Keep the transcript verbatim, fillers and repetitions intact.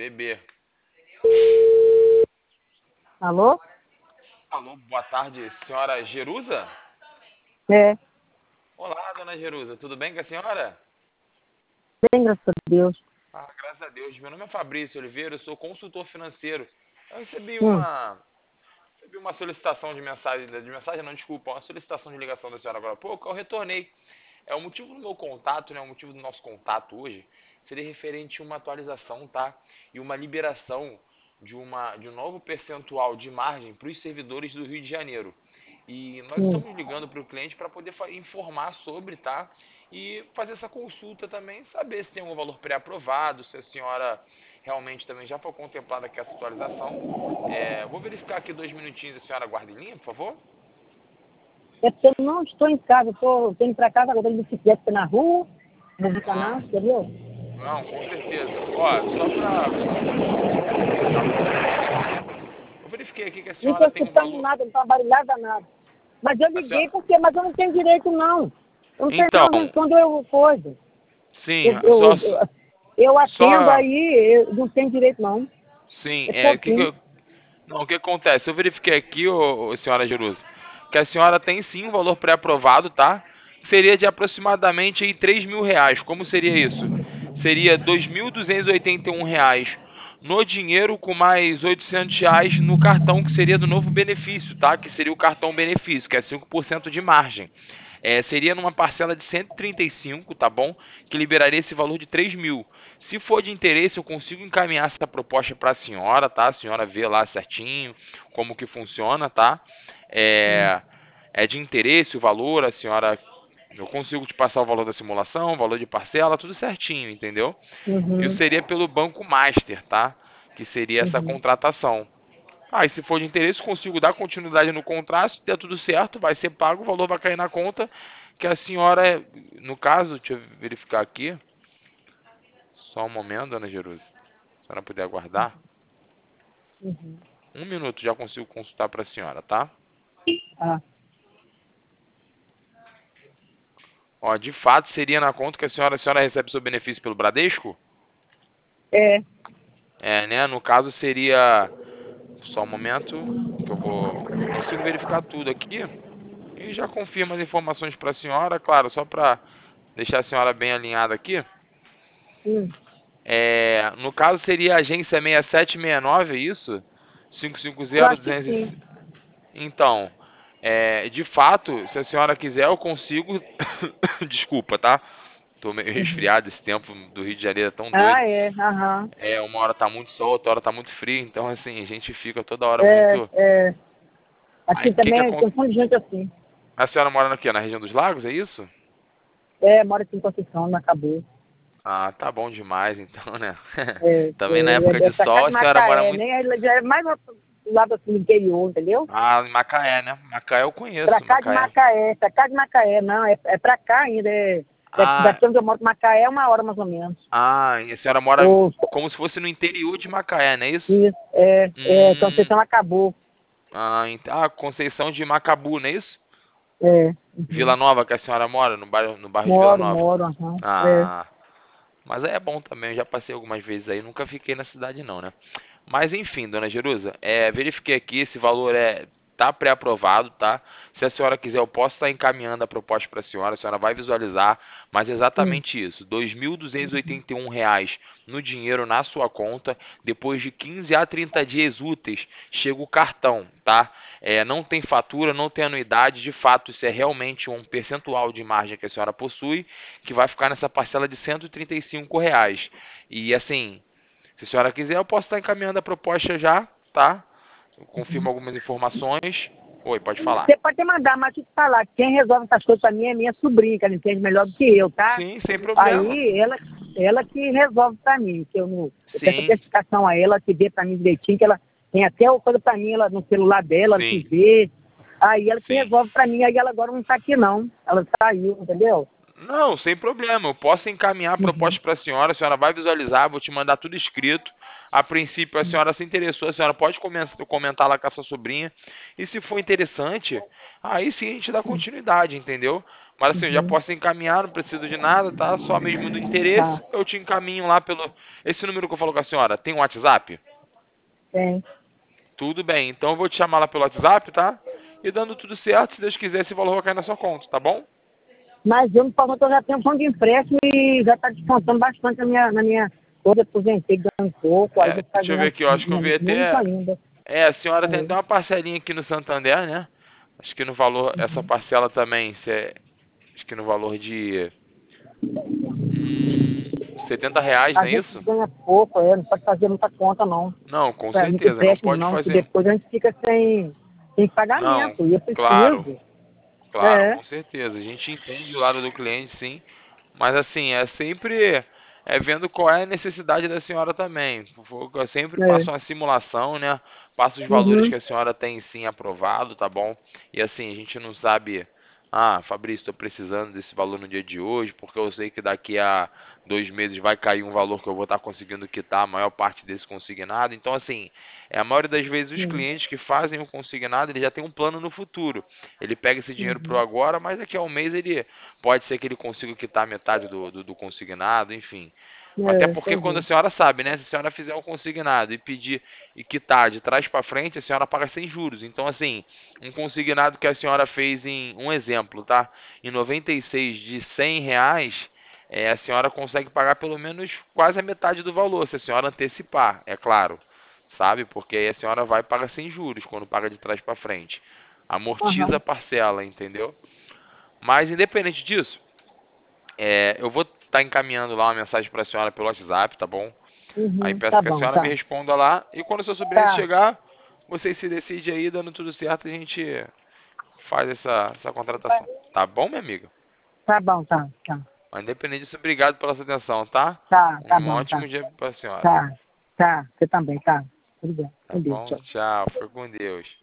bebê. Alô? Alô, boa tarde, senhora Jerusa? É, Olá, dona Jerusa, tudo bem com a senhora? bem, graças a Deus. Ah, graças a Deus. Meu nome é Fabrício Oliveira, eu sou consultor financeiro. Eu recebi Hum, uma, recebi uma solicitação de mensagem, de mensagem não, desculpa, uma solicitação de ligação da senhora agora há pouco, eu retornei. É o motivo do meu contato, né, o motivo do nosso contato hoje, seria referente a uma atualização, tá? E uma liberação de, uma, de um novo percentual de margem para os servidores do Rio de Janeiro. E nós hum. estamos ligando para o cliente para poder fa- informar sobre, tá? E fazer essa consulta também, saber se tem algum valor pré-aprovado, se a senhora realmente também já foi contemplada com essa atualização. É, vou verificar aqui dois minutinhos, a senhora guarda em linha, por favor? É porque eu não estou em casa, eu tô, tô indo para casa, agora tô de bicicleta na rua, no Ah, canal, entendeu? não, com certeza. Ó, só para verificar com a senhora, eu verifiquei aqui que a Não senhora estou tem um escutando valor. nada, não estou barulhada nada. Mas eu A liguei senhora... porque, mas eu não tenho direito não. Eu não tenho Então, não, quando eu coisa. sim, Eu, eu, só, eu, eu atendo só, aí, eu não tenho direito não. sim, É é, que, que pouquinho. eu- não, o que acontece? Eu verifiquei aqui, ô, ô, senhora Jerusa, que a senhora tem sim um valor pré-aprovado, tá? Seria de aproximadamente aí três mil reais. Como seria isso? Seria dois mil duzentos e oitenta e um reais no dinheiro com mais oitocentos reais no cartão, que seria do novo benefício, tá? Que seria o cartão benefício, que é cinco por cento de margem. É, seria numa parcela de cento e trinta e cinco, tá bom? Que liberaria esse valor de três mil. Se for de interesse, eu consigo encaminhar essa proposta para a senhora, tá? A senhora vê lá certinho como que funciona, tá? Hum, É, é de interesse o valor, a senhora... Eu consigo te passar o valor da simulação, o valor de parcela, tudo certinho, entendeu? Isso Uhum, seria pelo Banco Master, tá? Que seria essa uhum, contratação. Ah, e se for de interesse, consigo dar continuidade no contrato, se der tudo certo, vai ser pago, o valor vai cair na conta, que a senhora, no caso, deixa eu verificar aqui, só um momento, dona Jerusa, se a senhora puder aguardar, uhum. um minuto já consigo consultar para a senhora, tá? Ah, Ó, de fato, seria na conta que a senhora, a senhora recebe seu benefício pelo Bradesco? é. É, né? No caso seria, só um momento, que eu vou, eu consigo verificar tudo aqui, e já confirmo as informações para a senhora, claro, só para deixar a senhora bem alinhada aqui. Hum, É, no caso seria a agência seis sete seis nove, é isso? eu cinco cinco zero, acho que duzentos. sim. Então, é, de fato, se a senhora quiser, eu consigo. Desculpa, tá? Tô meio Uhum. resfriado, esse tempo do Rio de Janeiro é tão doido. Ah, é, aham. É, uma hora tá muito sol, outra hora tá muito frio, então assim, a gente fica toda hora É, muito. é. Aí, Aqui o que que também tem acontece? um monte de gente assim. A senhora mora aqui, na região dos lagos, é isso? É, mora aqui em Conceição, não acabou. Ah, tá bom demais, então, né? É, Também na é, época é, é de pra cá sol, de a senhora mora Macaé, muito. nem aí, já é mais do lado assim do interior, entendeu? Ah, em Macaé, né? Macaé eu Pra conheço, cá de Macaé. Macaé, pra cá de Macaé, não, é, é pra cá ainda. É, é, Ah, daqui onde eu moro, Macaé é uma hora mais ou menos. ah, e a senhora mora Ou, como se fosse no interior de Macaé, não é isso? isso, é, é, Hum, Conceição acabou. ah, ent- ah, Conceição de Macabu, não é isso? É, Vila uhum. Nova que a senhora mora, no bairro, no bairro de Vila Moro, Nova. moro, aham, é. Ah, mas aí é bom também, eu já passei algumas vezes aí, nunca fiquei na cidade não, né? Mas enfim, dona Jerusa, é, verifiquei aqui, esse valor é tá pré-aprovado, tá? Se a senhora quiser, eu posso estar encaminhando a proposta para a senhora, a senhora vai visualizar, mas é Hum, exatamente isso, dois mil duzentos e oitenta e um reais no dinheiro na sua conta, depois de quinze a trinta dias úteis, chega o cartão, tá? É, não tem fatura, não tem anuidade, de fato isso é realmente um percentual de margem que a senhora possui, que vai ficar nessa parcela de cento e trinta e cinco reais. E assim, se a senhora quiser, eu posso estar encaminhando a proposta já, tá? Eu confirmo uhum. algumas informações. Oi, pode falar. Você pode até mandar, mas te falar, quem resolve essas coisas pra mim é minha sobrinha, que ela entende melhor do que eu, tá? Sim, sem problema. Aí ela, ela que resolve pra mim, que eu não. Eu peço Sim, certificação a ela, que vê pra mim direitinho, que ela tem até uma coisa pra mim ela, no celular dela, ela que sim, vê. Aí ela que sim. resolve pra mim, aí ela agora não tá aqui não. Ela saiu, entendeu? Não, sem problema. Eu posso encaminhar a Uhum. proposta para a senhora. A senhora vai visualizar, vou te mandar tudo escrito. A princípio, a senhora se interessou, a senhora pode comen- comentar lá com a sua sobrinha. E se for interessante, aí sim a gente dá continuidade, entendeu? Mas assim, eu já Uhum. posso encaminhar, não preciso de nada, tá? Só mesmo do interesse, Tá. eu te encaminho lá pelo... Esse número que eu falo com a senhora, tem um WhatsApp? Tem. Tudo bem, então eu vou te chamar lá pelo WhatsApp, tá? E dando tudo certo, se Deus quiser, esse valor vai cair na sua conta, tá bom? Mas eu, me falou que eu já tenho um fundo de empréstimo e já está descontando bastante na minha, na minha coisa, aposentei ganhando pouco, aí É, vou ficar deixa eu ver ganhando aqui, eu acho que eu vi muito até... ainda. É, a senhora tem até É. uma parcelinha aqui no Santander, né? Acho que no valor, essa Uhum. parcela também, se é- acho que no valor de hum, setenta reais, A não é gente isso? ganha pouco, é, não pode fazer muita conta não. Não, com Pra muito certeza, não empréstimo pode não, que fazer. depois a gente fica sem, sem Não, pagamento, e eu claro, preciso. claro, É. com certeza. A gente entende o lado do cliente, sim, mas assim, é sempre é vendo qual é a necessidade da senhora também. Eu sempre É. passo uma simulação, né? Passo os valores Uhum. que a senhora tem sim aprovado, tá bom? E assim, a gente não sabe, ah, Fabrício, estou precisando desse valor no dia de hoje, porque eu sei que daqui a dois meses vai cair um valor que eu vou estar conseguindo quitar a maior parte desse consignado. Então, assim, é a maioria das vezes os Sim. clientes que fazem o consignado, ele já tem um plano no futuro. Ele pega esse dinheiro pro Uhum. agora, mas daqui a um mês ele pode ser que ele consiga quitar metade do, do, do consignado, enfim. Até É, porque quando a entendi. senhora sabe, né? Se a senhora fizer um consignado e pedir e quitar de trás para frente, a senhora paga sem juros. Então, assim, um consignado que a senhora fez em, um exemplo, tá? Em noventa e seis de cem reais, é, a senhora consegue pagar pelo menos quase a metade do valor, se a senhora antecipar, é claro. Sabe? Porque aí a senhora vai e paga sem juros quando paga de trás para frente. Amortiza a Aham. parcela, entendeu? Mas independente disso, é, eu vou estar encaminhando lá uma mensagem para a senhora pelo WhatsApp, tá bom? Aí Uhum. peço Tá que a bom, senhora me tá. responda lá. E quando o seu sobrinho Tá. chegar, vocês se decidem aí, dando tudo certo, a gente faz essa, essa contratação. Tá bom, minha amiga? Tá bom, tá, tá. Mas independente disso, obrigado pela sua atenção, tá? Tá, tá Um bom, ótimo tá. dia para a senhora. Tá, tá. Você também, tá. Obrigado. Tá Com Deus, bom? tchau. Tchau. Fica com Deus.